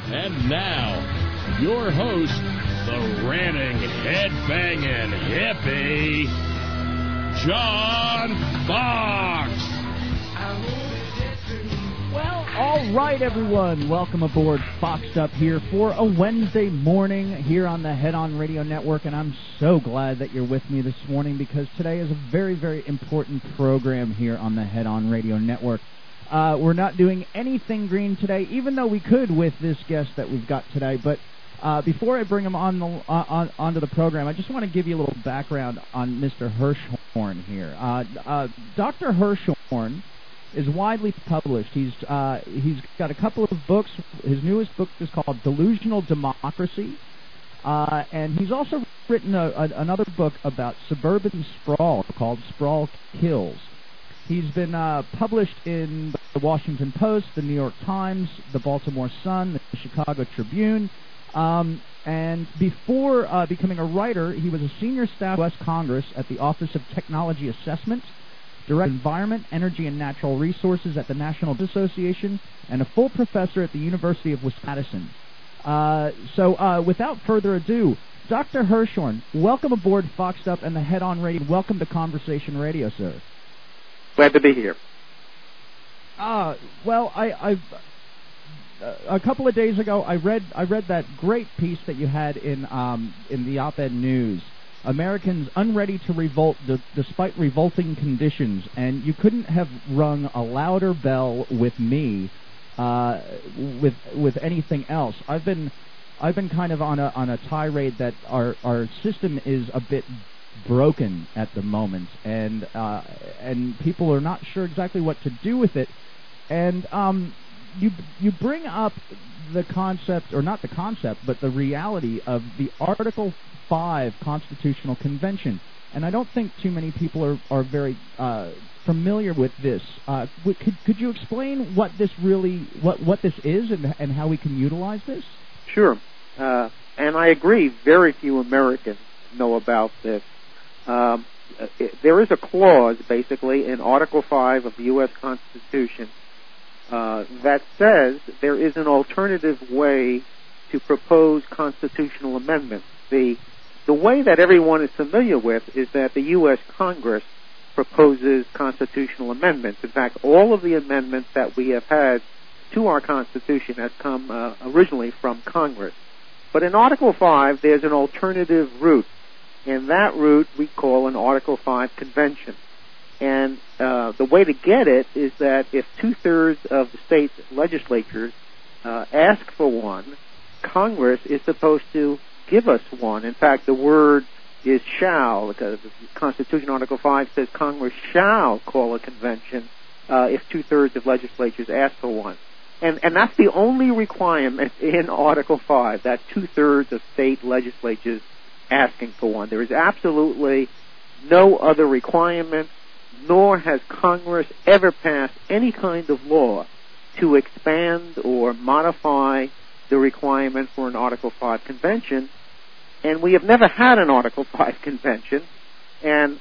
And now, your host, the ranting, head-banging hippie, John Fox. Well, all right, everyone. Welcome aboard Foxed Up here for a Wednesday morning here on the Head On Radio Network, and I'm so glad that you're with me this morning because today is a very, very important program here on the Head On Radio Network. We're not doing anything green today, even though we could with this guest that we've got today. But before I bring him onto the program, I just want to give you a little background on Mr. Hirschhorn here. Dr. Hirschhorn is widely published. He's got a couple of books. His newest book is called Delusional Democracy, and he's also written another book about suburban sprawl called Sprawl Kills. He's been published in the Washington Post, the New York Times, the Baltimore Sun, the Chicago Tribune, and before becoming a writer, he was a senior staff U.S. Congress at the Office of Technology Assessment, Director of Environment, Energy, and Natural Resources at the National Association, and a full professor at the University of Wisconsin. So without further ado, Dr. Hirschhorn, welcome aboard Foxed Up and the Head On Radio. Welcome to Conversation Radio, sir. Glad to be here. Well, I've a couple of days ago, I read that great piece that you had in the op-ed news. Americans unready to revolt despite revolting conditions, and you couldn't have rung a louder bell with me with anything else. I've been kind of on a tirade that our system is a bit broken at the moment, and people are not sure exactly what to do with it. And you bring up the concept, or not the concept, but the reality of the Article 5 Constitutional Convention, and I don't think too many people are very familiar with this. Could you explain what this really what this is and how we can utilize this? Sure, and I agree. Very few Americans know about this. There is a clause, basically, in Article 5 of the U.S. Constitution that says there is an alternative way to propose constitutional amendments. The way that everyone is familiar with is that the U.S. Congress proposes constitutional amendments. In fact, all of the amendments that we have had to our Constitution has come originally from Congress. But in Article 5, there's an alternative route. And that route we call an Article 5 convention. And the way to get it is that if two-thirds of the state legislatures ask for one, Congress is supposed to give us one. In fact, the word is shall, because the Constitution Article 5 says Congress shall call a convention if two-thirds of legislatures ask for one. And that's the only requirement in Article 5, that two-thirds of state legislatures asking for one. There is absolutely no other requirement, nor has Congress ever passed any kind of law to expand or modify the requirement for an Article 5 convention. And we have never had an Article 5 convention, and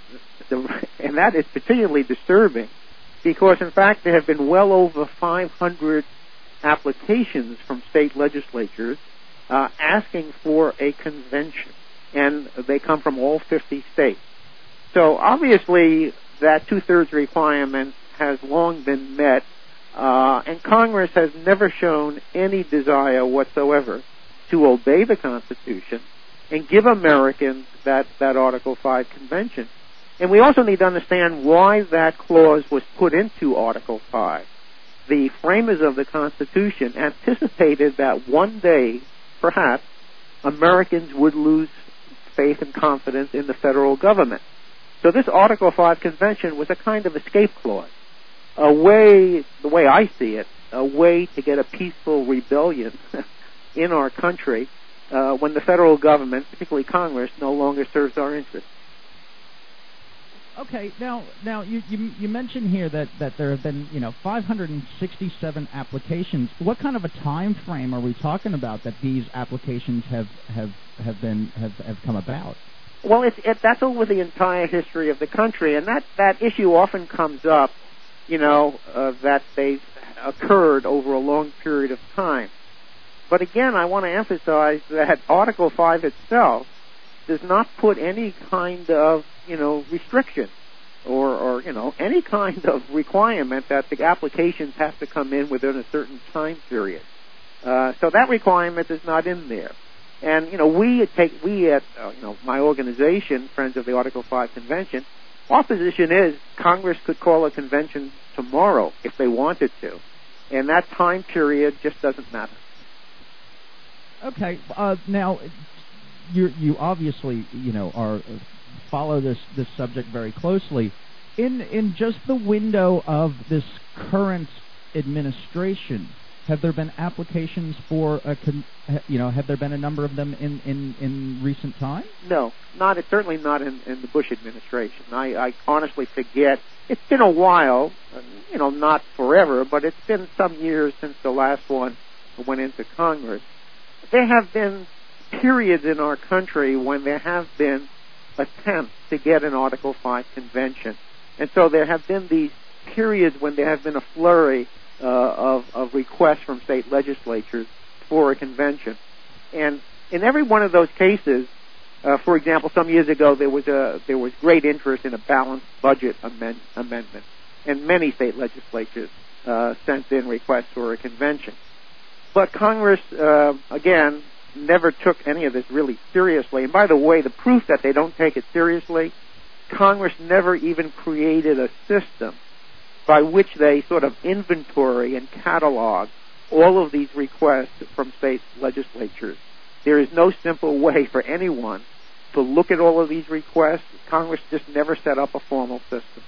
that is particularly disturbing because, in fact, there have been well over 500 applications from state legislatures asking for a convention. And they come from all 50 states. So obviously that two-thirds requirement has long been met, and Congress has never shown any desire whatsoever to obey the Constitution and give Americans that Article 5 convention. And we also need to understand why that clause was put into Article 5. The framers of the Constitution anticipated that one day, perhaps, Americans would lose faith and confidence in the federal government. So this Article 5 convention was a kind of escape clause, a way, the way I see it, a way to get a peaceful rebellion in our country when the federal government, particularly Congress, no longer serves our interests. Okay, now you mentioned here that there have been 567 applications. What kind of a time frame are we talking about that these applications have come about? Well, that's over the entire history of the country, and that issue often comes up, that they occurred over a long period of time. But again, I want to emphasize that Article 5 itself does not put any kind of, restriction or any kind of requirement that the applications have to come in within a certain time period. So that requirement is not in there. And, we at my organization, Friends of the Article 5 Convention, our position is Congress could call a convention tomorrow if they wanted to. And that time period just doesn't matter. Okay. Now, you obviously, follow this subject very closely. In just the window of this current administration, have there been applications for have there been a number of them in recent time? No, certainly not in the Bush administration. I honestly forget. It's been a while, not forever, but it's been some years since the last one went into Congress. There have been periods in our country when there have been attempts to get an Article 5 convention. And so there have been these periods when there have been a flurry of requests from state legislatures for a convention. And in every one of those cases, for example, some years ago there was great interest in a balanced budget amendment, and many state legislatures sent in requests for a convention. But Congress, again, never took any of this really seriously. And by the way, the proof that they don't take it seriously, Congress never even created a system by which they sort of inventory and catalog all of these requests from state legislatures. There is no simple way for anyone to look at all of these requests. Congress just never set up a formal system.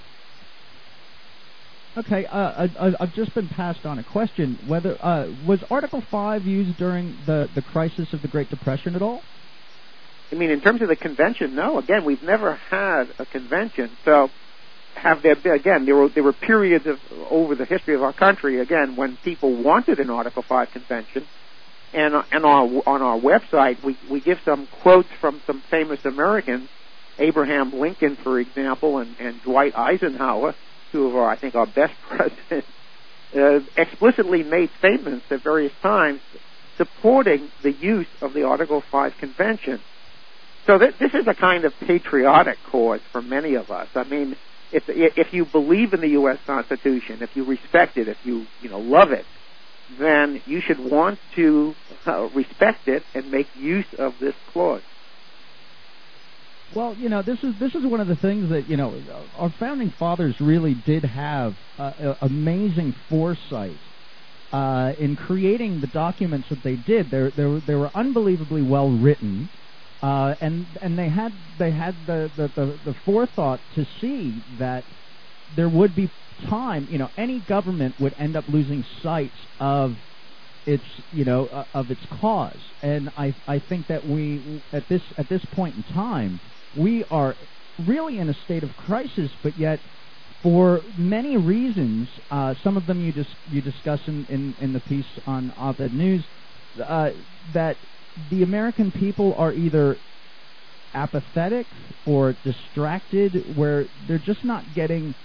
Okay, I've just been passed on a question. Whether was Article 5 used during the crisis of the Great Depression at all? I mean, in terms of the convention, no. Again, we've never had a convention. So, have there been? Again, there were periods over the history of our country, again, when people wanted an Article 5 convention, and on our website we give some quotes from some famous Americans, Abraham Lincoln, for example, and Dwight Eisenhower, two of our best presidents, explicitly made statements at various times supporting the use of the Article 5 convention. So this is a kind of patriotic cause for many of us. I mean, if you believe in the U.S. Constitution, if you respect it, if you love it, then you should want to respect it and make use of this clause. Well, this is one of the things that our founding fathers really did have amazing foresight in creating the documents that they did. They were unbelievably well written, and they had the forethought to see that there would be time. Any government would end up losing sight of its cause, and I think that we at this point in time, we are really in a state of crisis, but yet for many reasons, some of them you discuss in the piece on Op-Ed News, that the American people are either apathetic or distracted, where they're just not getting,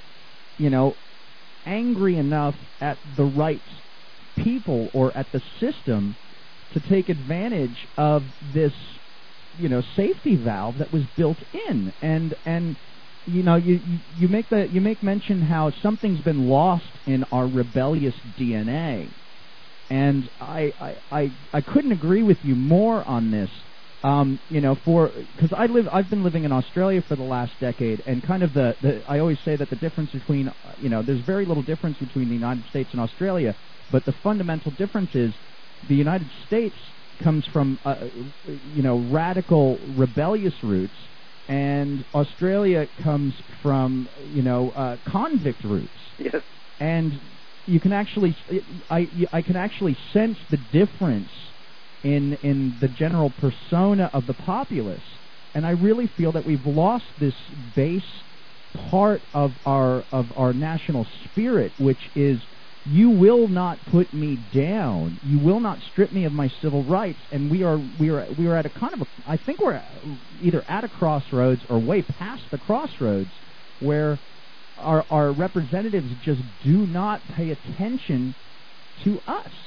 angry enough at the right people or at the system to take advantage of this safety valve that was built in, and you make mention how something's been lost in our rebellious DNA, and I couldn't agree with you more on this. Because I've been living in Australia for the last decade, and kind of I always say that the difference between there's very little difference between the United States and Australia, but the fundamental difference is the United States comes from radical rebellious roots, and Australia comes from convict roots. Yes. And you can actually I can actually sense the difference in the general persona of the populace, and I really feel that we've lost this base part of our national spirit, which is, you will not put me down. You will not strip me of my civil rights. And we are at a kind of I think we're either at a crossroads or way past the crossroads, where our representatives just do not pay attention to us.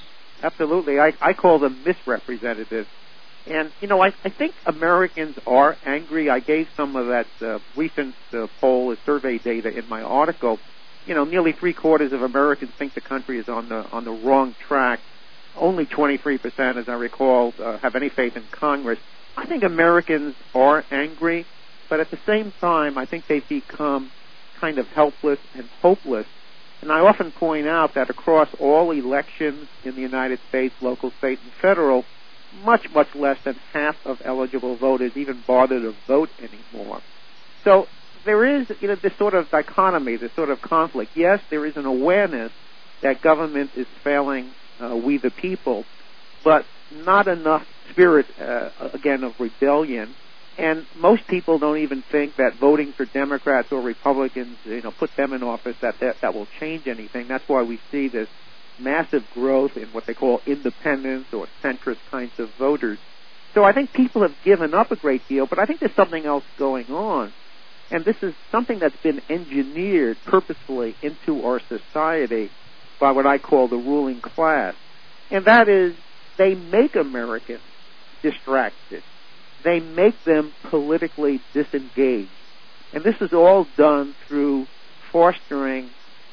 Absolutely. I call them misrepresentatives. And, I think Americans are angry. I gave some of that recent poll, survey data in my article. Nearly 3/4 of Americans think the country is on the wrong track. Only 23%, as I recall, have any faith in Congress. I think Americans are angry, but at the same time, I think they've become kind of helpless and hopeless. And I often point out that across all elections in the United States, local, state, and federal, much less than half of eligible voters even bother to vote anymore. So there is, this sort of dichotomy, this sort of conflict. Yes, there is an awareness that government is failing we the people, but not enough spirit, again, of rebellion. And most people don't even think that voting for Democrats or Republicans, put them in office, that will change anything. That's why we see this massive growth in what they call independents or centrist kinds of voters. So I think people have given up a great deal, but I think there's something else going on. And this is something that's been engineered purposefully into our society by what I call the ruling class. And that is, they make Americans distracted. They make them politically disengaged. And this is all done through fostering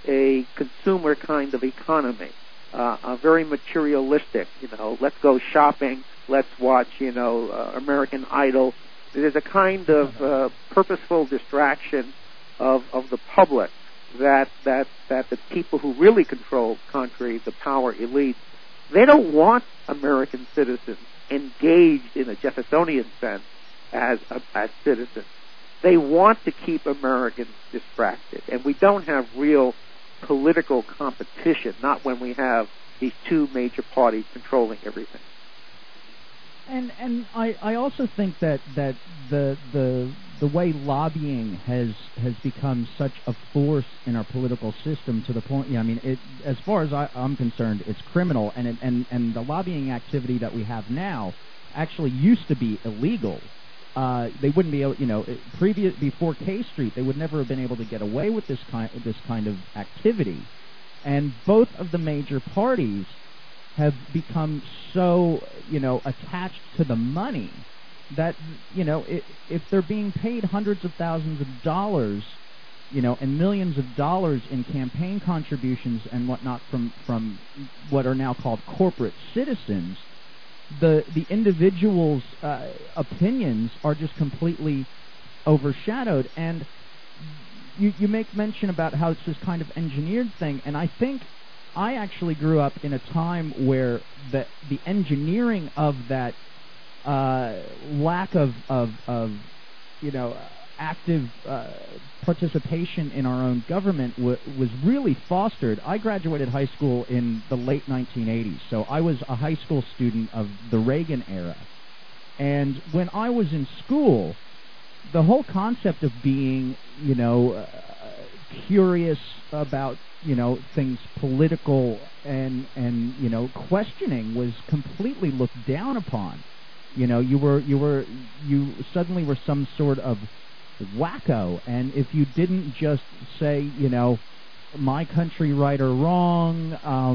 a consumer kind of economy, a very materialistic, let's go shopping, let's watch, American Idol. There's a kind of purposeful distraction of the public that the people who really control the country, the power elite, they don't want American citizens engaged in a Jeffersonian sense as citizens. They want to keep Americans distracted, and we don't have real political competition, not when we have these two major parties controlling everything. And I also think that the way lobbying has become such a force in our political system to the point, as far as I'm concerned, it's criminal, and the lobbying activity that we have now actually used to be illegal. They wouldn't be able, before K Street, they would never have been able to get away with this kind of activity. And both of the major parties have become so, attached to the money that, if they're being paid hundreds of thousands of dollars, and millions of dollars in campaign contributions and whatnot from what are now called corporate citizens, the individual's opinions are just completely overshadowed. And you make mention about how it's this kind of engineered thing, and I think I actually grew up in a time where the engineering of that lack of active participation in our own government was really fostered. I graduated high school in the late 1980s, so I was a high school student of the Reagan era. And when I was in school, the whole concept of being, curious about, things political and questioning was completely looked down upon. You suddenly were some sort of wacko, and if you didn't just say, my country right or wrong,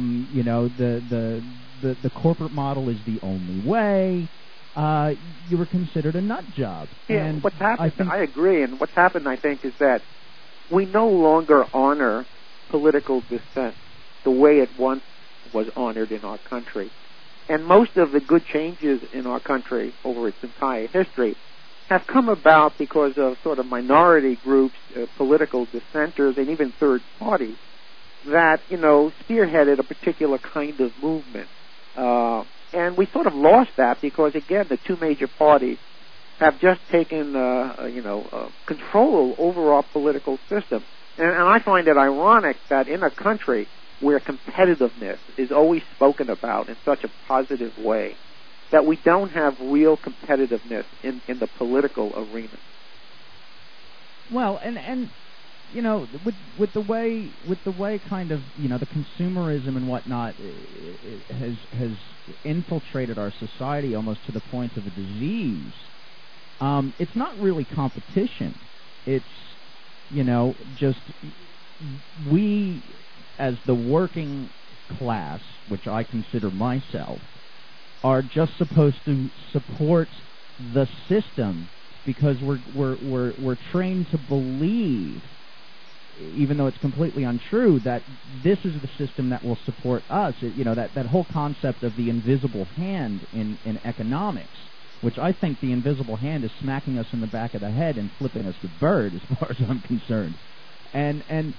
the corporate model is the only way, you were considered a nut job. Yeah, and what's happened, I agree, and what's happened, I think, is that we no longer honor political dissent the way it once was honored in our country. And most of the good changes in our country over its entire history have come about because of sort of minority groups, political dissenters, and even third parties that, spearheaded a particular kind of movement. And we sort of lost that because, again, the two major parties have just taken, control over our political system. And I find it ironic that in a country where competitiveness is always spoken about in such a positive way, that we don't have real competitiveness in the political arena. Well, and with the way kind of the consumerism and whatnot has infiltrated our society almost to the point of a disease. It's not really competition. It's just we as the working class, which I consider myself, are just supposed to support the system because we're trained to believe, even though it's completely untrue, that this is the system that will support us. That whole concept of the invisible hand in economics, which I think the invisible hand is smacking us in the back of the head and flipping us the bird, as far as I'm concerned. And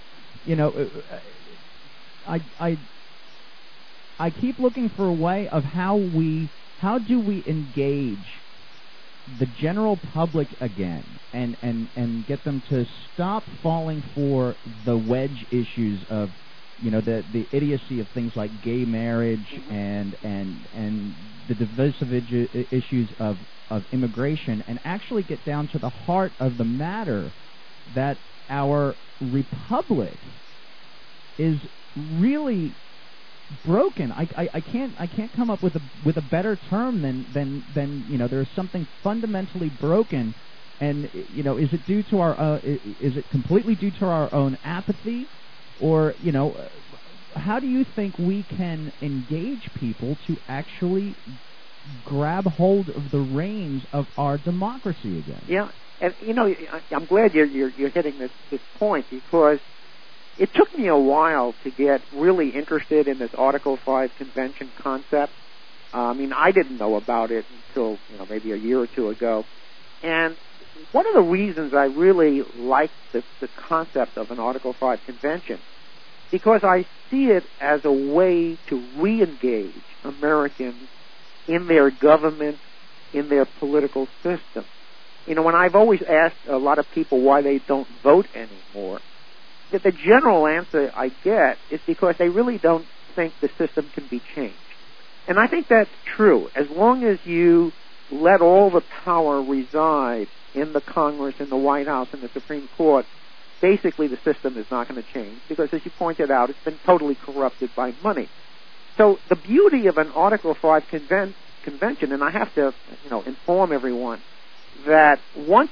I keep looking for a way of how do we engage the general public again and get them to stop falling for the wedge issues of the idiocy of things like gay marriage and the divisive issues of immigration, and actually get down to the heart of the matter, that our republic is really broken. I can't come up with a better term than there's something fundamentally broken. And is it due to our is it completely due to our own apathy, or how do you think we can engage people to actually grab hold of the reins of our democracy again? Yeah, and I'm glad you're hitting this point, because it took me a while to get really interested in this Article 5 convention concept. I didn't know about it until maybe a year or two ago. And one of the reasons I really like the concept of an Article 5 convention, because I see it as a way to re-engage Americans in their government, in their political system. When I've always asked a lot of people why they don't vote anymore, that the general answer I get is because they really don't think the system can be changed. And I think that's true. As long as you let all the power reside in the Congress, in the White House, and the Supreme Court, basically the system is not going to change, because, as you pointed out, it's been totally corrupted by money. So the beauty of an Article 5 convention, and I have to inform everyone that once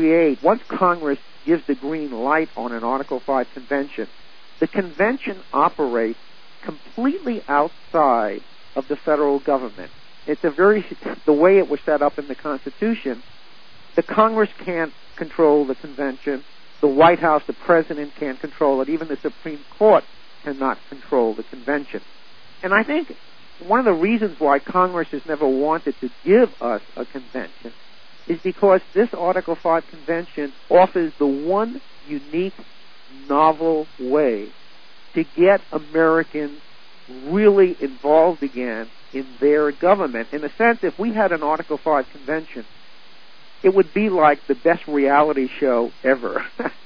Congress gives the green light on an Article 5 convention, the convention operates completely outside of the federal government. It's the way it was set up in the Constitution. The Congress can't control the convention. The White House, the President, can't control it. Even the Supreme Court cannot control the convention. And I think one of the reasons why Congress has never wanted to give us a convention is because this Article 5 convention offers the one unique, novel way to get Americans really involved again in their government. In a sense, if we had an Article 5 convention, it would be like the best reality show ever.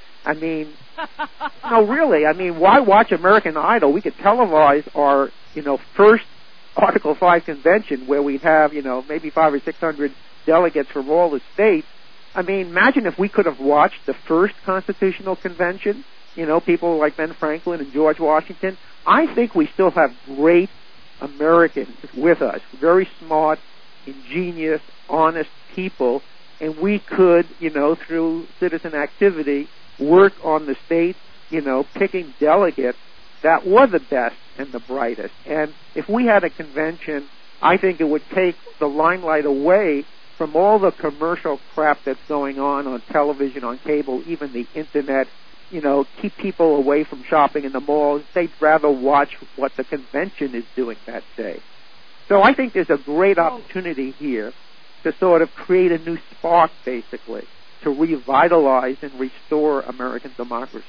Really. Why watch American Idol? We could televise our, first Article 5 convention where we'd have, maybe 500 or 600 delegates from all the states. Imagine if we could have watched the first Constitutional Convention, people like Ben Franklin and George Washington. I think we still have great Americans with us, very smart, ingenious, honest people, and we could, through citizen activity, work on the states, picking delegates that were the best and the brightest. And if we had a convention, I think it would take the limelight away from all the commercial crap that's going on television, on cable, even the internet, keep people away from shopping in the malls. They'd rather watch what the convention is doing that day. So I think there's a great opportunity here to sort of create a new spark, basically, to revitalize and restore American democracy.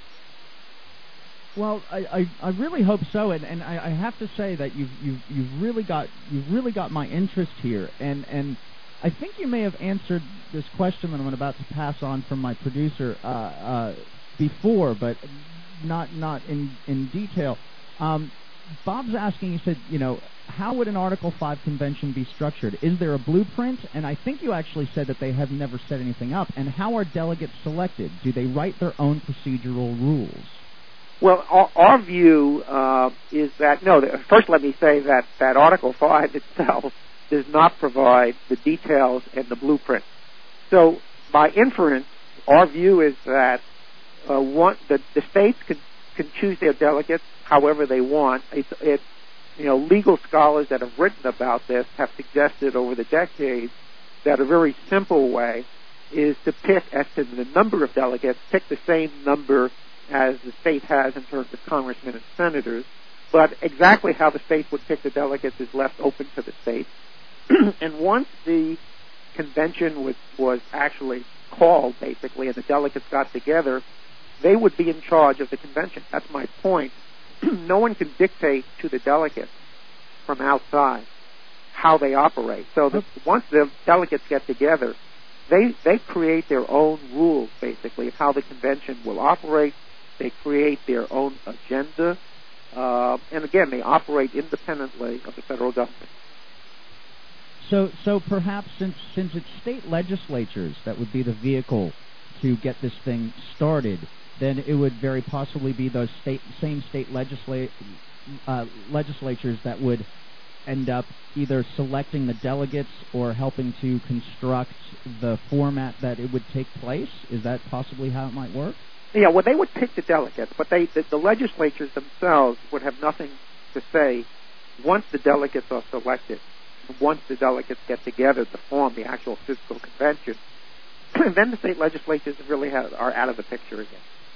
Well, I really hope so, and I have to say that you've really got my interest here, and I think you may have answered this question that I'm about to pass on from my producer before, but not in detail. Bob's asking, he said, how would an Article 5 convention be structured? Is there a blueprint? And I think you actually said that they have never set anything up. And how are delegates selected? Do they write their own procedural rules? Well, our view is that, no, first let me say that Article 5 itself does not provide the details and the blueprint. So, by inference, our view is that the states can choose their delegates however they want. It's legal scholars that have written about this have suggested over the decades that a very simple way is to pick, as to the number of delegates, pick the same number as the state has in terms of congressmen and senators, but exactly how the states would pick the delegates is left open to the states. And once the convention was actually called, basically, and the delegates got together, they would be in charge of the convention. That's my point. No one can dictate to the delegates from outside how they operate. So once the delegates get together, they create their own rules, basically, of how the convention will operate. They create their own agenda. And again, they operate independently of the federal government. So perhaps since it's state legislatures that would be the vehicle to get this thing started, then it would very possibly be those same state legislatures that would end up either selecting the delegates or helping to construct the format that it would take place. Is that possibly how it might work? Yeah, well, they would pick the delegates, but the legislatures themselves would have nothing to say once the delegates are selected. Once the delegates get together to form the actual physical convention, then the state legislatures really are out of the picture again.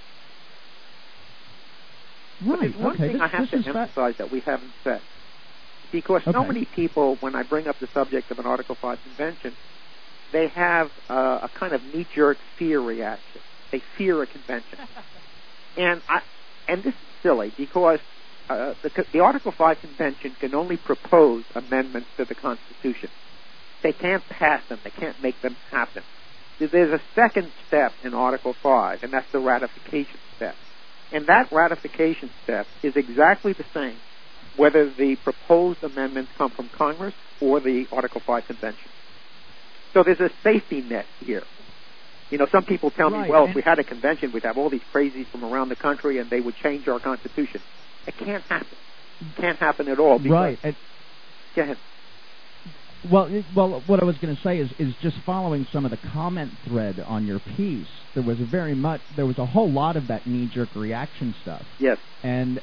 Right. But there's one thing I have to emphasize that we haven't said. Because so many people, when I bring up the subject of an Article 5 convention, they have a kind of knee-jerk fear reaction. They fear a convention. And this is silly, because the Article 5 convention can only propose amendments to the Constitution. They can't pass them. They can't make them happen. There's a second step in Article 5, and that's the ratification step. And that ratification step is exactly the same whether the proposed amendments come from Congress or the Article 5 convention. So there's a safety net here. Some people tell me, well, if we had a convention, we'd have all these crazies from around the country and they would change our Constitution. It can't happen. It can't happen at all. Right. Go ahead. Well, what I was going to say is just following some of the comment thread on your piece. There was a whole lot of that knee-jerk reaction stuff. Yes. And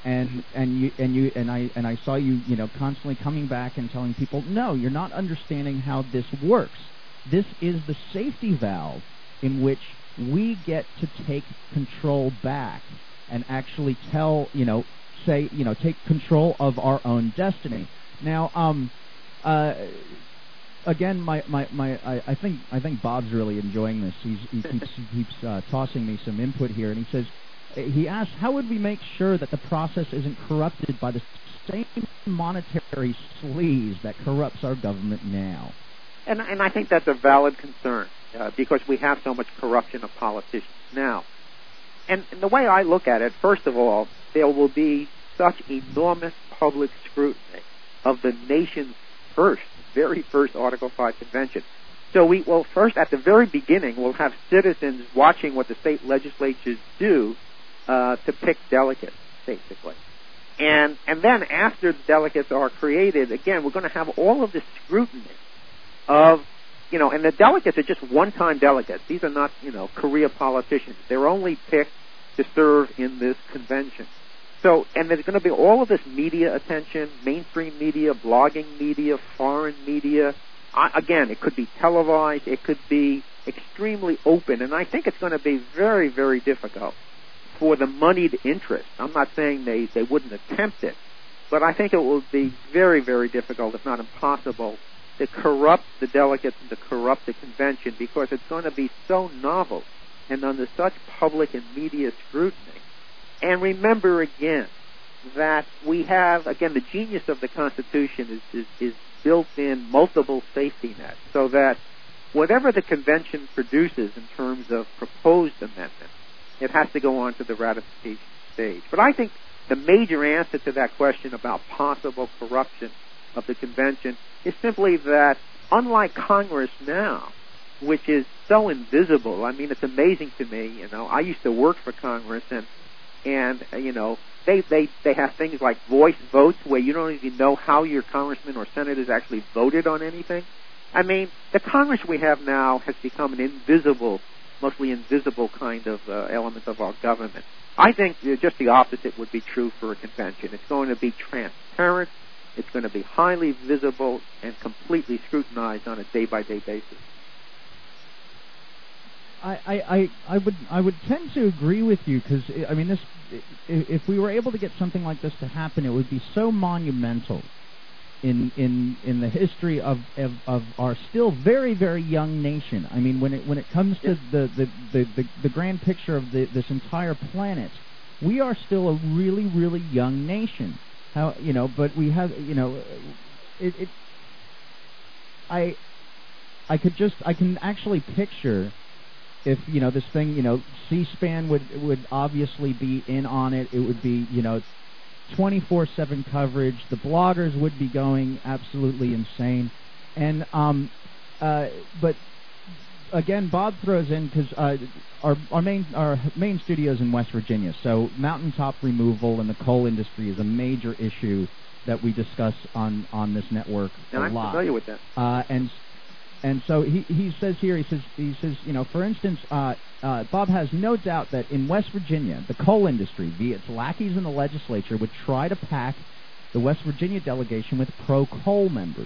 I saw you constantly coming back and telling people, no, you're not understanding how this works. This is the safety valve in which we get to take control back and actually take control of our own destiny. Now, again, I think Bob's really enjoying this. He keeps tossing me some input here, and he asks, how would we make sure that the process isn't corrupted by the same monetary sleaze that corrupts our government now? And I think that's a valid concern because we have so much corruption of politicians now. And the way I look at it, first of all, there will be such enormous public scrutiny of the nation's very first Article 5 convention. So first, at the very beginning, we'll have citizens watching what the state legislatures do to pick delegates, basically. And then after the delegates are created, again, we're going to have all of this scrutiny of, and the delegates are just one-time delegates. These are not, career politicians. They're only picked to serve in this convention. So, and there's going to be all of this media attention, mainstream media, blogging media, foreign media. Again, it could be televised. It could be extremely open. And I think it's going to be very, very difficult for the moneyed interest. I'm not saying they wouldn't attempt it, but I think it will be very, very difficult, if not impossible, to corrupt the delegates and to corrupt the convention because it's going to be so novel and under such public and media scrutiny. And remember again that we have, again, the genius of the Constitution is built in multiple safety nets so that whatever the convention produces in terms of proposed amendments, it has to go on to the ratification stage. But I think the major answer to that question about possible corruption of the convention is simply that, unlike Congress now, which is so invisible, I mean, it's amazing to me, I used to work for Congress, and they have things like voice votes where you don't even know how your congressman or senators actually voted on anything. I mean, the Congress we have now has become an mostly invisible kind of element of our government. I think just the opposite would be true for a convention. It's going to be transparent. It's going to be highly visible and completely scrutinized on a day-by-day basis. I would tend to agree with you, because I mean, if we were able to get something like this to happen, it would be so monumental in the history of our still very, very young nation. I mean, when it comes to the grand picture of this entire planet, we are still a really, really young nation. But we have, I can actually picture if, this thing, C-SPAN would obviously be in on it. It would be, 24/7 coverage. The bloggers would be going absolutely insane. And, but again, Bob throws in, because our main studio's in West Virginia, so mountaintop removal and the coal industry is a major issue that we discuss on this network a lot. And I'm familiar with that. And so he says here, he says, for instance, Bob has no doubt that in West Virginia, the coal industry, via its lackeys in the legislature, would try to pack the West Virginia delegation with pro-coal members.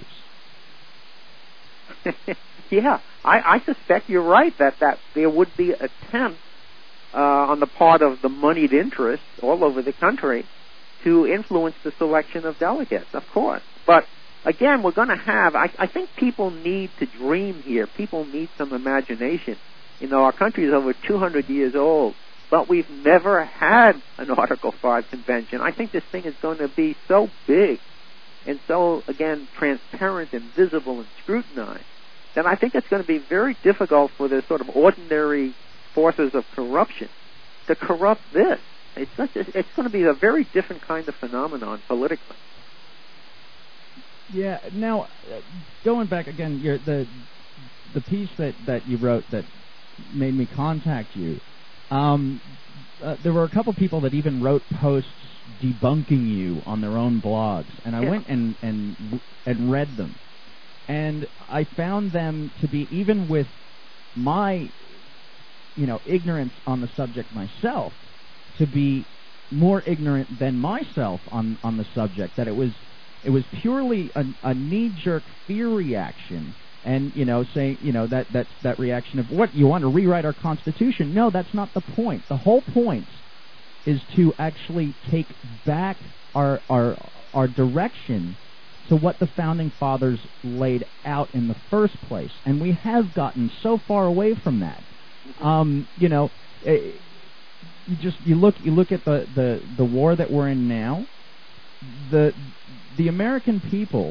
Yeah, I suspect you're right that there would be attempts on the part of the moneyed interests all over the country to influence the selection of delegates, of course. But again, we're going to have, I think people need to dream here. People need some imagination. Our country is over 200 years old, but we've never had an Article 5 convention. I think this thing is going to be so big and so, again, transparent and visible and scrutinized, then I think it's going to be very difficult for the sort of ordinary forces of corruption to corrupt this. It's going to be a very different kind of phenomenon politically. Yeah. Now, going back again, the piece that you wrote that made me contact you, there were a couple people that even wrote posts debunking you on their own blogs, and I went and read them, and I found them to be, even with my ignorance on the subject myself, to be more ignorant than myself on the subject. That it was purely a knee-jerk fear reaction, and saying that reaction of, what, you want to rewrite our Constitution? No, that's not the point. The whole point is to actually take back our direction to what the Founding Fathers laid out in the first place, and we have gotten so far away from that. You look at the war that we're in now. The American people,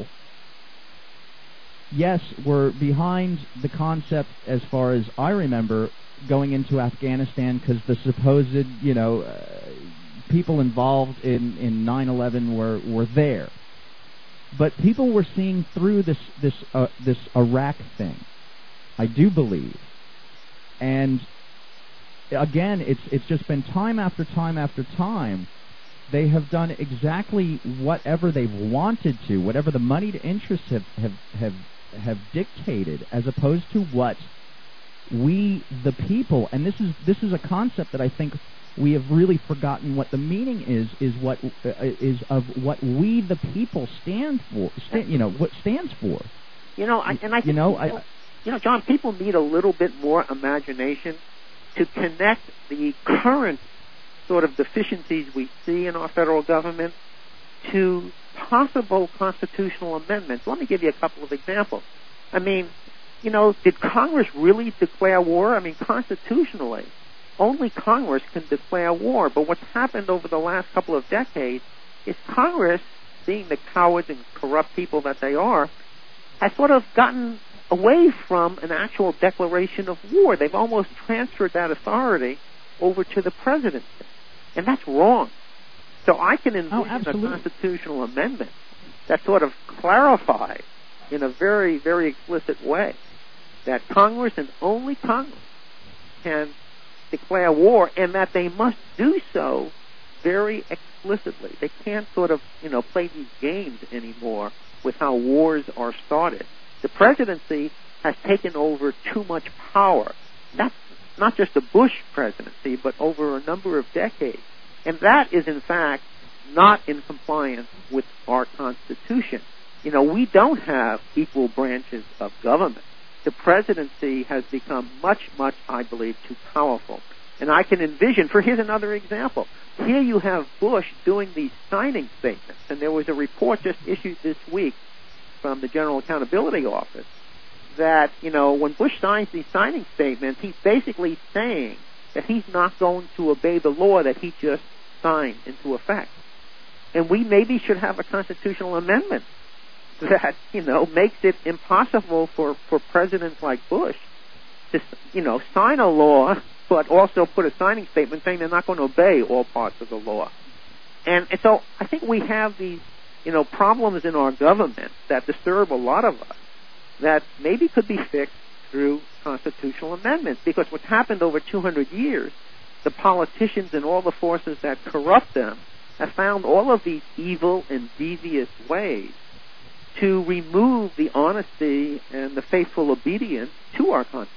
yes, were behind the concept, as far as I remember, going into Afghanistan, because the supposed, people involved in 9/11 were there. But people were seeing through this Iraq thing, I do believe. And again, it's just been time after time after time. They have done exactly whatever they've wanted to, whatever the moneyed interests have dictated, as opposed to what we, the people, and this is a concept that I think we have really forgotten what the meaning is what we, the people, stand for. What stands for. I think John, people need a little bit more imagination to connect the current sort of deficiencies we see in our federal government to possible constitutional amendments. Let me give you a couple of examples. I mean, did Congress really declare war? I mean, constitutionally, only Congress can declare war. But what's happened over the last couple of decades is Congress, being the cowards and corrupt people that they are, has sort of gotten away from an actual declaration of war. They've almost transferred that authority over to the presidency. And that's wrong. So I can envision a constitutional amendment that sort of clarifies in a very, very explicit way that Congress and only Congress can declare war, and that they must do so very explicitly. They can't sort of, play these games anymore with how wars are started. The presidency has taken over too much power. That's not just the Bush presidency, but over a number of decades. And that is, in fact, not in compliance with our Constitution. You know, we don't have equal branches of government. The presidency has become much, I believe, too powerful. And I can envision, here's another example. Here you have Bush doing these signing statements, and there was a report just issued this week from the General Accountability Office that, you know, when Bush signs these signing statements, he's basically saying that he's not going to obey the law that he just signed into effect. And we maybe should have a constitutional amendment that, you know, makes it impossible for presidents like Bush to, you know, sign a law but also put a signing statement saying they're not going to obey all parts of the law. And so I think we have these, you know, problems in our government that disturb a lot of us that maybe could be fixed through constitutional amendments. Because what's happened over 200 years, the politicians and all the forces that corrupt them have found all of these evil and devious ways to remove the honesty and the faithful obedience to our Constitution.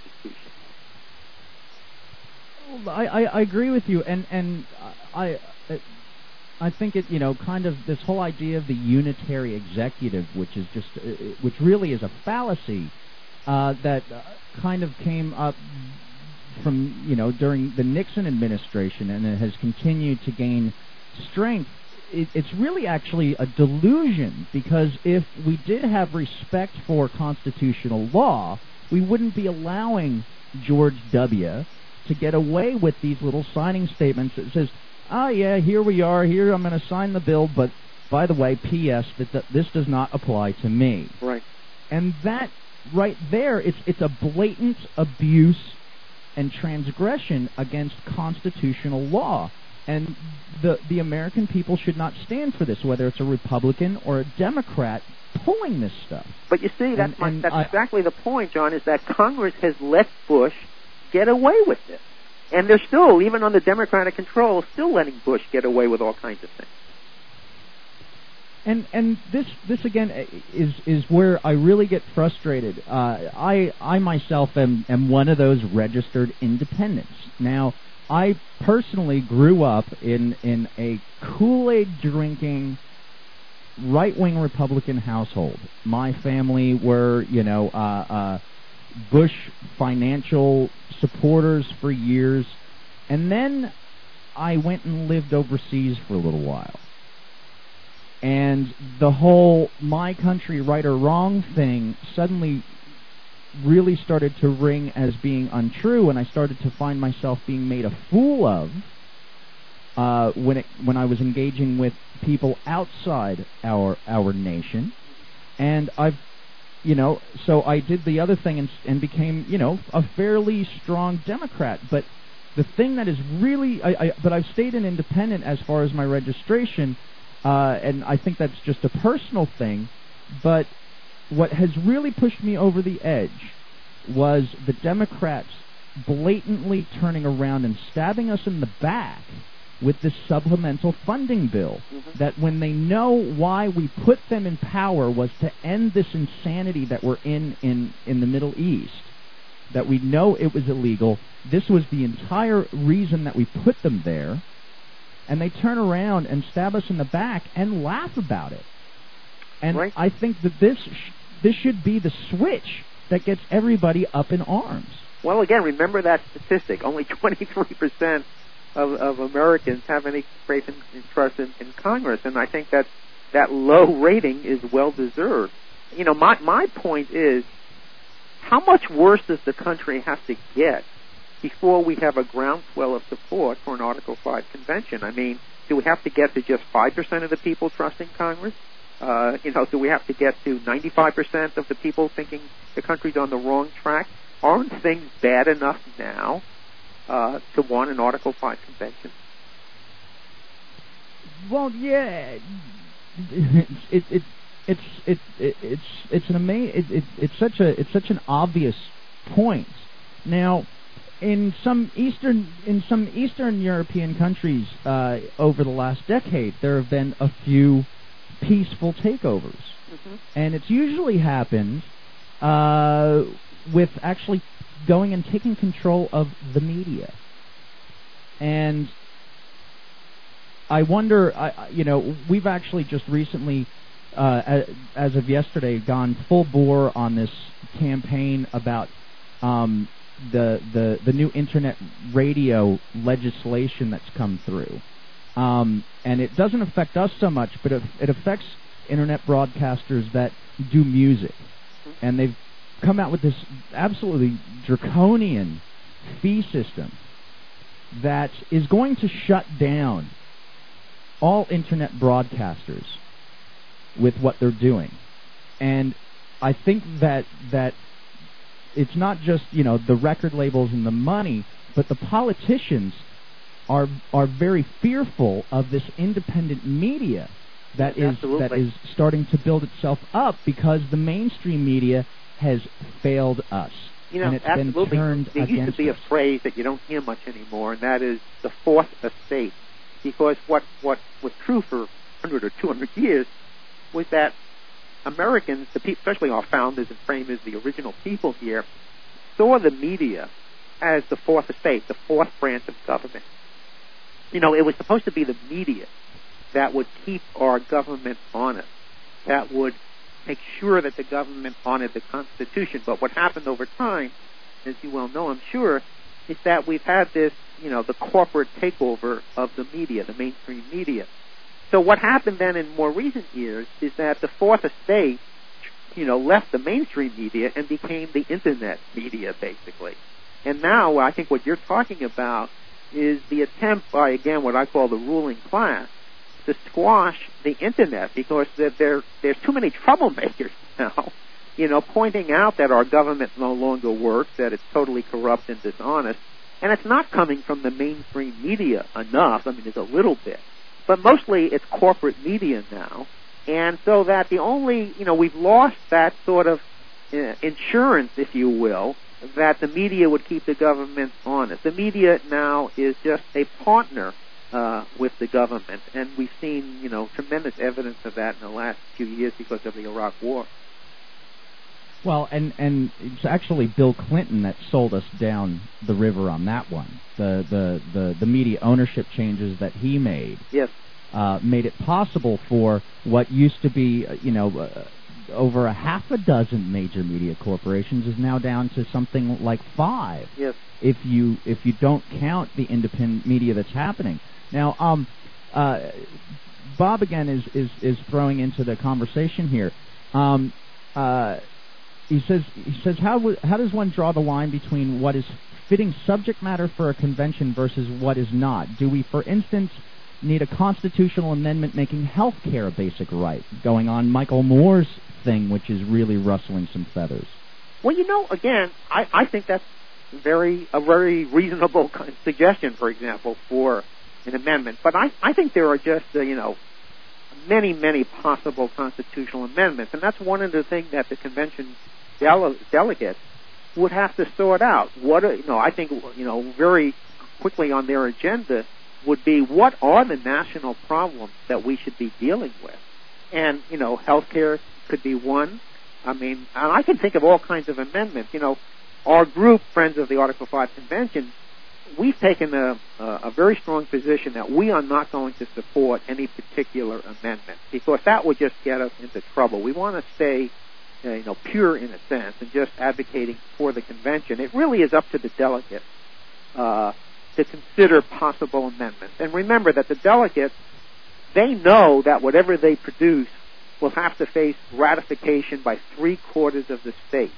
I agree with you, and I think it, you know, kind of this whole idea of the unitary executive, which is just, which really is a fallacy that kind of came up from, you know, during the Nixon administration, and it has continued to gain strength. It's really actually a delusion, because if we did have respect for constitutional law, we wouldn't be allowing George W. to get away with these little signing statements that says, oh yeah, here we are, here I'm going to sign the bill, but by the way, P.S., that this does not apply to me. Right. And that right there, it's a blatant abuse and transgression against constitutional law. And the American people should not stand for this, whether it's a Republican or a Democrat pulling this stuff. But you see, that's exactly the point, John, is that Congress has let Bush get away with this. And they're still, even under Democratic control, still letting Bush get away with all kinds of things. And this again is where I really get frustrated. I myself am one of those registered independents. Now, I personally grew up in a Kool-Aid drinking right-wing Republican household. My family were, you know, Bush financial supporters for years, and then I went and lived overseas for a little while. And the whole my country right or wrong thing suddenly really started to ring as being untrue, and I started to find myself being made a fool of when I was engaging with people outside our nation. And you know, so I did the other thing and became, you know, a fairly strong Democrat. But the thing that is really, but I've stayed an independent as far as my registration, and I think that's just a personal thing. But what has really pushed me over the edge was the Democrats blatantly turning around and stabbing us in the back with this supplemental funding bill, that when they know why we put them in power was to end this insanity that we're in the Middle East, that we know it was illegal, this was the entire reason that we put them there, and they turn around and stab us in the back and laugh about it. And right. I think that this should be the switch that gets everybody up in arms. Well, again, remember that statistic. Only 23% of Americans have any faith and trust in Congress, and I think that low rating is well-deserved. You know, my point is, how much worse does the country have to get before we have a groundswell of support for an Article 5 convention? I mean, do we have to get to just 5% of the people trusting Congress? You know, do we have to get to 95% of the people thinking the country's on the wrong track? Aren't things bad enough now to want an Article 5 convention? Well, yeah, it's such an obvious point. Now, in some Eastern European countries over the last decade, there have been a few peaceful takeovers, and it's usually happened with actually going and taking control of the media. And I wonder, we've actually just recently, as of yesterday, gone full bore on this campaign about the new internet radio legislation that's come through. And it doesn't affect us so much, but it affects internet broadcasters that do music. And they've come out with this absolutely draconian fee system that is going to shut down all internet broadcasters with what they're doing. And I think that it's not just, the record labels and the money, but the politicians are very fearful of this independent media that is starting to build itself up because the mainstream media has failed us. And it's been turned against us. There used to be a phrase that you don't hear much anymore, and that is the fourth estate. Because what was true for 100 or 200 years was that Americans, especially our founders and framers, the original people here, saw the media as the fourth estate, the fourth branch of government. It was supposed to be the media that would keep our government honest, that would make sure that the government honored the Constitution. But what happened over time, as you well know, I'm sure, is that we've had this, the corporate takeover of the media, the mainstream media. So what happened then in more recent years is that the fourth estate, left the mainstream media and became the internet media, basically. And now I think what you're talking about is the attempt by, again, what I call the ruling class, to squash the internet because there's too many troublemakers now, pointing out that our government no longer works, that it's totally corrupt and dishonest. And it's not coming from the mainstream media enough. I mean, there's a little bit. But mostly it's corporate media now. And so that the only, we've lost that sort of insurance, if you will, that the media would keep the government honest. The media now is just a partner with the government. And we've seen, tremendous evidence of that in the last few years because of the Iraq War. Well, and it's actually Bill Clinton that sold us down the river on that one. The media ownership changes that he made, yes, made it possible for what used to be, over a half a dozen major media corporations is now down to something like 5. Yes. If you don't count the independent media that's happening now. Bob again is throwing into the conversation here. He says, how does one draw the line between what is fitting subject matter for a convention versus what is not? Do we, for instance, need a constitutional amendment making health care a basic right, going on Michael Moore's thing, which is really rustling some feathers? Well, again, I think that's a very reasonable suggestion, for example, for an amendment. But I think there are just, many, many possible constitutional amendments. And that's one of the things that the convention delegates would have to sort out. I think, very quickly on their agenda would be what are the national problems that we should be dealing with. And, healthcare could be one. I mean, and I can think of all kinds of amendments. Our group, Friends of the Article 5 Convention, we've taken a very strong position that we are not going to support any particular amendment because that would just get us into trouble. We want to stay pure in a sense and just advocating for the convention. It really is up to the delegates to consider possible amendments. And remember that the delegates, they know that whatever they produce will have to face ratification by 3/4 of the states.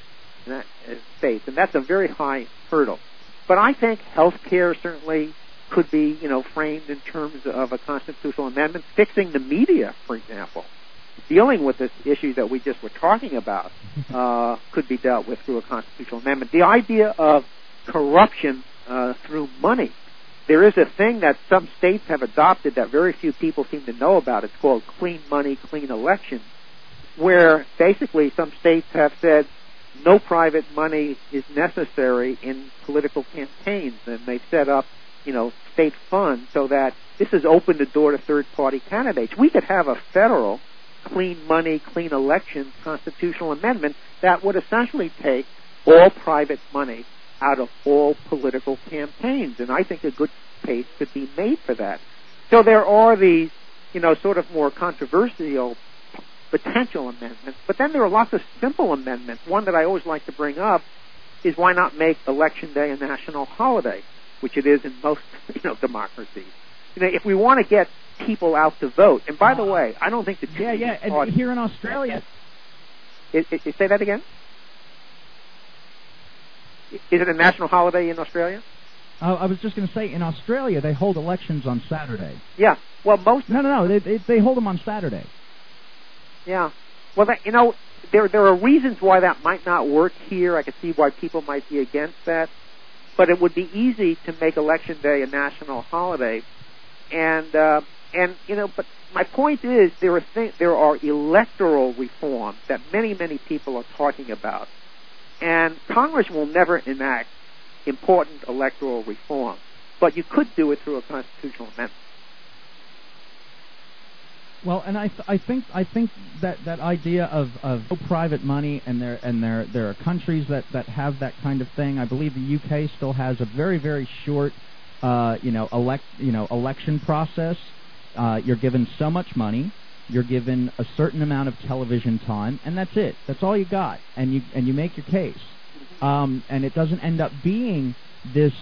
And that's a very high hurdle. But I think health care certainly could be, framed in terms of a constitutional amendment. Fixing the media, for example, dealing with this issue that we just were talking about could be dealt with through a constitutional amendment. The idea of corruption through money. There is a thing that some states have adopted that very few people seem to know about. It's called clean money, clean elections, where basically some states have said no private money is necessary in political campaigns, and they've set up, state funds so that this has opened the door to third-party candidates. We could have a federal clean money, clean elections constitutional amendment that would essentially take all private money out of all political campaigns, and I think a good case could be made for that. So there are these, sort of more controversial potential amendments, but then there are lots of simple amendments. One that I always like to bring up is why not make Election Day a national holiday, which it is in most, democracies. If we want to get people out to vote, and by the way, I don't think the and here in Australia. Say that again? Is it a national holiday in Australia? I was just going to say, in Australia, they hold elections on Saturday. Yeah. Well, most... No. They hold them on Saturday. Yeah. Well, there are reasons why that might not work here. I can see why people might be against that. But it would be easy to make Election Day a national holiday. But my point is there are electoral reforms that many, many people are talking about. And Congress will never enact important electoral reform, but you could do it through a constitutional amendment. Well, and I think that idea of private money, and there are countries that have that kind of thing. I believe the UK still has a very, very short election process. You're given so much money, you're given a certain amount of television time, and that's it. That's all you got, and you make your case. And it doesn't end up being this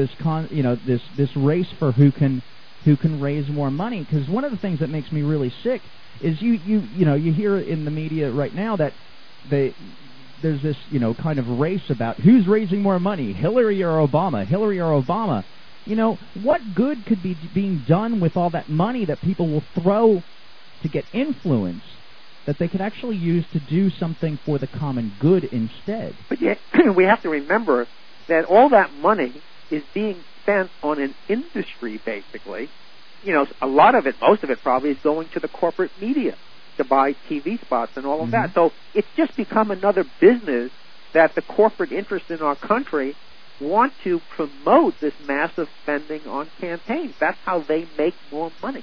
race for who can raise more money. Because one of the things that makes me really sick is you hear in the media right now that there's this kind of race about who's raising more money, Hillary or Obama. What good could be being done with all that money that people will throw to get influence that they could actually use to do something for the common good instead? But yet, we have to remember that all that money is being spent on an industry, basically. A lot of it, most of it probably, is going to the corporate media to buy TV spots and all of that. So it's just become another business that the corporate interests in our country want to promote this massive spending on campaigns. That's how they make more money.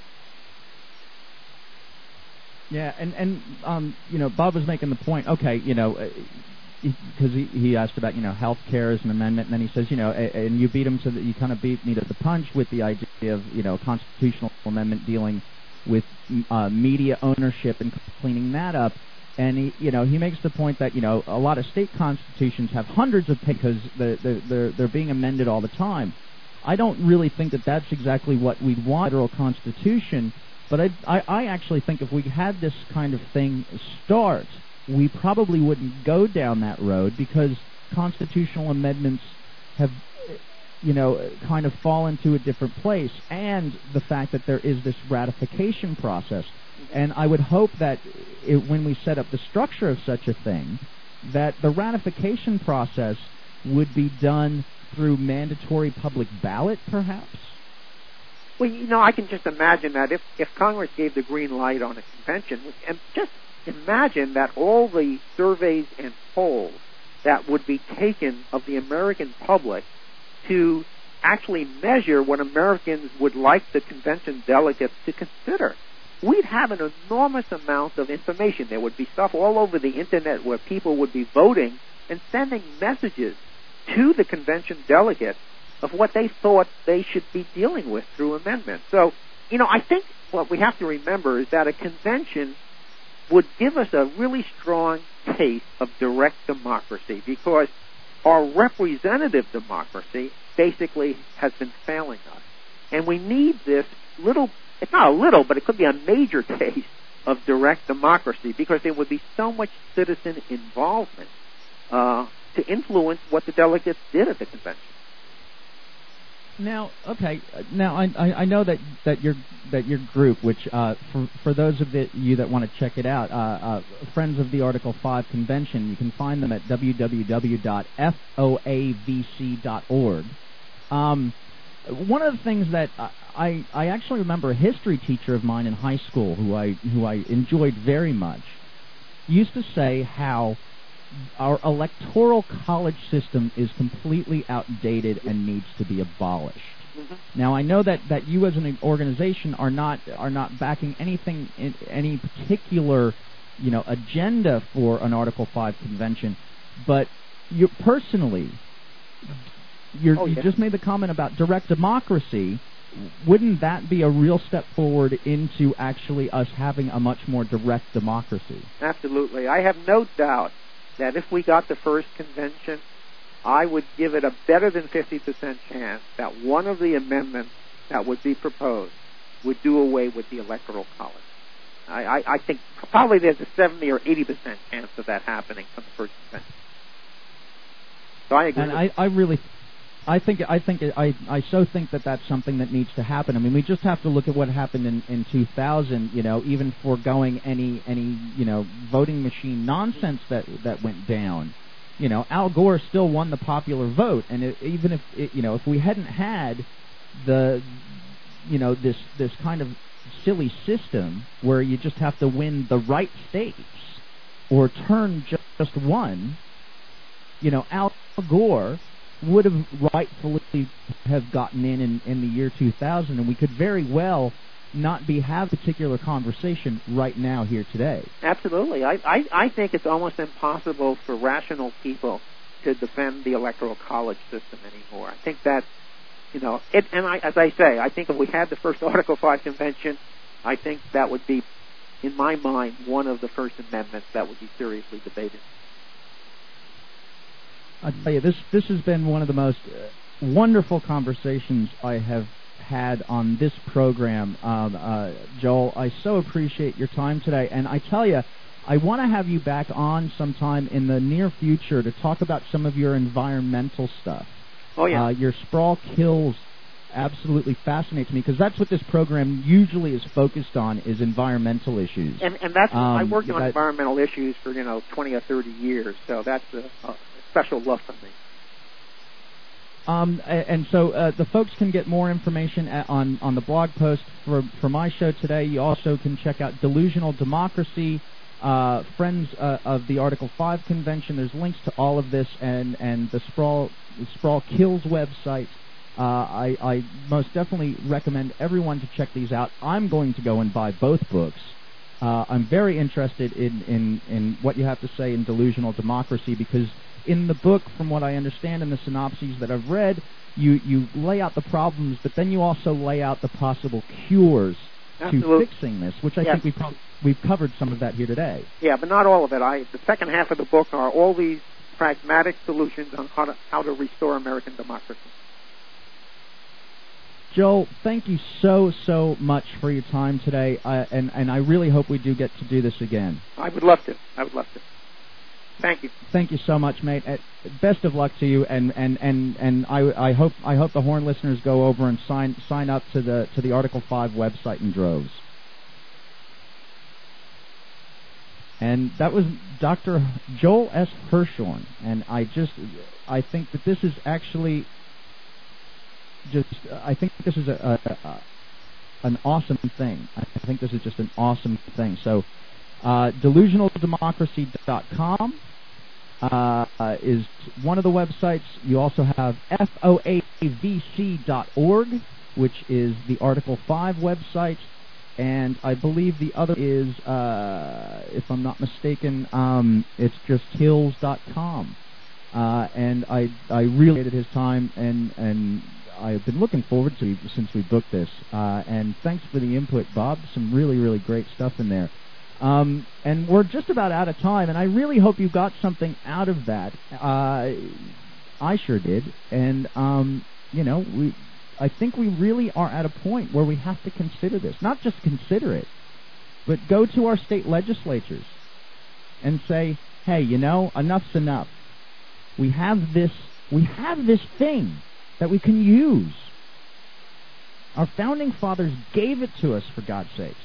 Yeah, and Bob was making the point. Okay, because he asked about health care as an amendment, and then he says and you beat him to you kind of beat me to the punch with the idea of a constitutional amendment dealing with media ownership and cleaning that up. And he makes the point that a lot of state constitutions have hundreds of pages because they're being amended all the time. I don't really think that that's exactly what we'd want in a federal constitution. But I actually think if we had this kind of thing start, we probably wouldn't go down that road, because constitutional amendments have, kind of fallen to a different place, and the fact that there is this ratification process. And I would hope that when we set up the structure of such a thing, that the ratification process would be done through mandatory public ballot, perhaps? Well, I can just imagine that if Congress gave the green light on a convention, and just imagine that all the surveys and polls that would be taken of the American public to actually measure what Americans would like the convention delegates to consider. We'd have an enormous amount of information. There would be stuff all over the Internet where people would be voting and sending messages to the convention delegates of what they thought they should be dealing with through amendments. So, I think what we have to remember is that a convention would give us a really strong taste of direct democracy, because our representative democracy basically has been failing us. And we need this little, it's not a little, but it could be a major taste of direct democracy, because there would be so much citizen involvement to influence what the delegates did at the convention. Now, okay. Now, I know that your group, which for those of you that want to check it out, Friends of the Article 5 Convention, you can find them at www.foavc.org. One of the things that I actually remember, a history teacher of mine in high school who I enjoyed very much, used to say how our electoral college system is completely outdated and needs to be abolished. Mm-hmm. Now, I know that you as an organization are not backing anything in any particular agenda for an Article 5 convention, but you personally, You just made the comment about direct democracy. Wouldn't that be a real step forward into actually us having a much more direct democracy? Absolutely. I have no doubt that if we got the first convention, I would give it a better than 50% chance that one of the amendments that would be proposed would do away with the Electoral College. I think probably there's a 70 or 80% chance of that happening from the first convention. So I agree. And I so think that that's something that needs to happen. I mean, we just have to look at what happened in 2000. Even foregoing any voting machine nonsense that went down. Al Gore still won the popular vote, and even if we hadn't had this kind of silly system where you just have to win the right states or turn just one, Al Gore would have rightfully have gotten in the year 2000, and we could very well not be having a particular conversation right now here today. Absolutely. I think it's almost impossible for rational people to defend the Electoral College system anymore. I think that, as I say, I think if we had the first Article 5 convention, I think that would be, in my mind, one of the first amendments that would be seriously debated. I tell you, this has been one of the most wonderful conversations I have had on this program, Joel. I so appreciate your time today, and I tell you, I want to have you back on sometime in the near future to talk about some of your environmental stuff. Oh yeah, your Sprawl Kills absolutely fascinates me, because that's what this program usually is focused on, is environmental issues. And that's I worked on environmental issues for 20 or 30 years, so that's a special love for me. And so the folks can get more information on the blog post for my show today. You also can check out Delusional Democracy, Friends of the Article 5 Convention. There's links to all of this, and the Sprawl Kills website. I most definitely recommend everyone to check these out. I'm going to go and buy both books. I'm very interested in what you have to say in Delusional Democracy, because in the book, from what I understand in the synopses that I've read, you lay out the problems, but then you also lay out the possible cures to fixing this, which I think we've covered some of that here today. Yeah, but not all of it. The second half of the book are all these pragmatic solutions on how to restore American democracy. Joel, thank you so much for your time today, and I really hope we do get to do this again. I would love to. Thank you. Thank you so much, mate. Best of luck to you, and I hope the Horn listeners go over and sign up to the Article 5 website in droves. And that was Dr. Joel S. Hirshhorn, and I think that this is actually I think this is an awesome thing. I think this is just an awesome thing. So, delusionaldemocracy.com is one of the websites. You also have FOAVC.org, which is the Article 5 website, and I believe the other is, if I'm not mistaken, it's just Hills.com. And I really hated his time, and I've been looking forward to it since we booked this. And thanks for the input, Bob. Some really, really great stuff in there. And we're just about out of time, and I really hope you got something out of that. I sure did. And, I think we really are at a point where we have to consider this. Not just consider it, but go to our state legislatures and say, hey, enough's enough. We have this thing that we can use. Our founding fathers gave it to us, for God's sakes.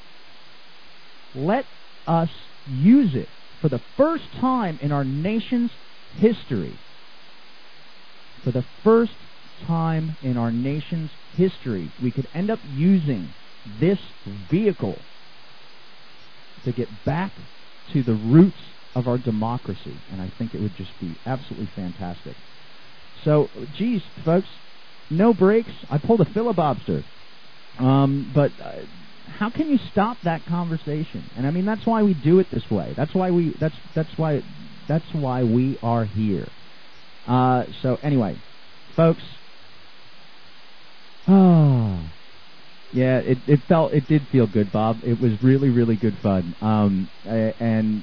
Let us use it for the first time in our nation's history. For the first time in our nation's history, we could end up using this vehicle to get back to the roots of our democracy, and I think it would just be absolutely fantastic. So, geez, folks, no breaks. I pulled a filibuster, but how can you stop that conversation? And I mean, that's why we do it this way. That's why we are here. So anyway, folks. Oh, yeah, it did feel good, Bob. It was really, really good fun. And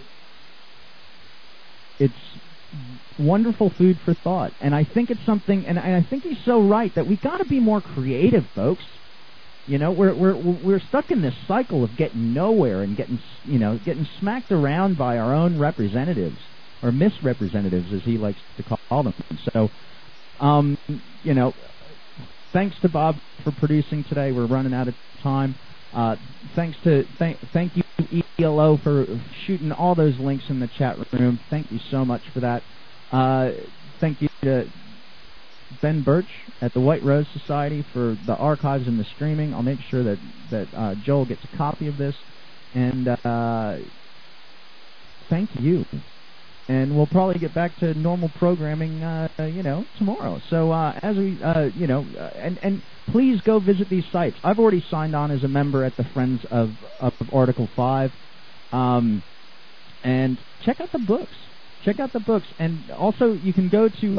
it's wonderful food for thought. And I think it's something, and I think he's so right, that we got to be more creative, folks. You know, we're stuck in this cycle of getting nowhere and getting smacked around by our own representatives, or misrepresentatives, as he likes to call them. So, you know, thanks to Bob for producing today. We're running out of time. Thank you, ELO, for shooting all those links in the chat room. Thank you so much for that. Thank you to Ben Birch at the White Rose Society for the archives and the streaming. I'll make sure that Joel gets a copy of this. And thank you. And we'll probably get back to normal programming, tomorrow. So as we, and please go visit these sites. I've already signed on as a member at the Friends of Article 5, and check out the books. And also you can go to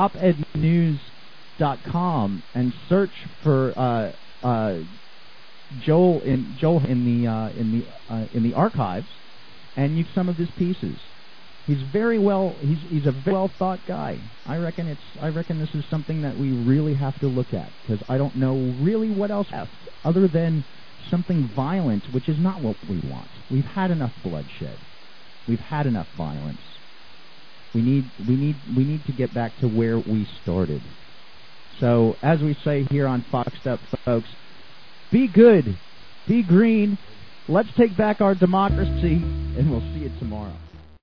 opednews.com and search for Joel in the archives, and use some of his pieces. He's a very well thought guy. I reckon this is something that we really have to look at, because I don't know really what else other than something violent, which is not what we want. We've had enough bloodshed. We've had enough violence. We need to get back to where we started. So, as we say here on Foxed Up, folks, be good, be green, let's take back our democracy, and we'll see you tomorrow.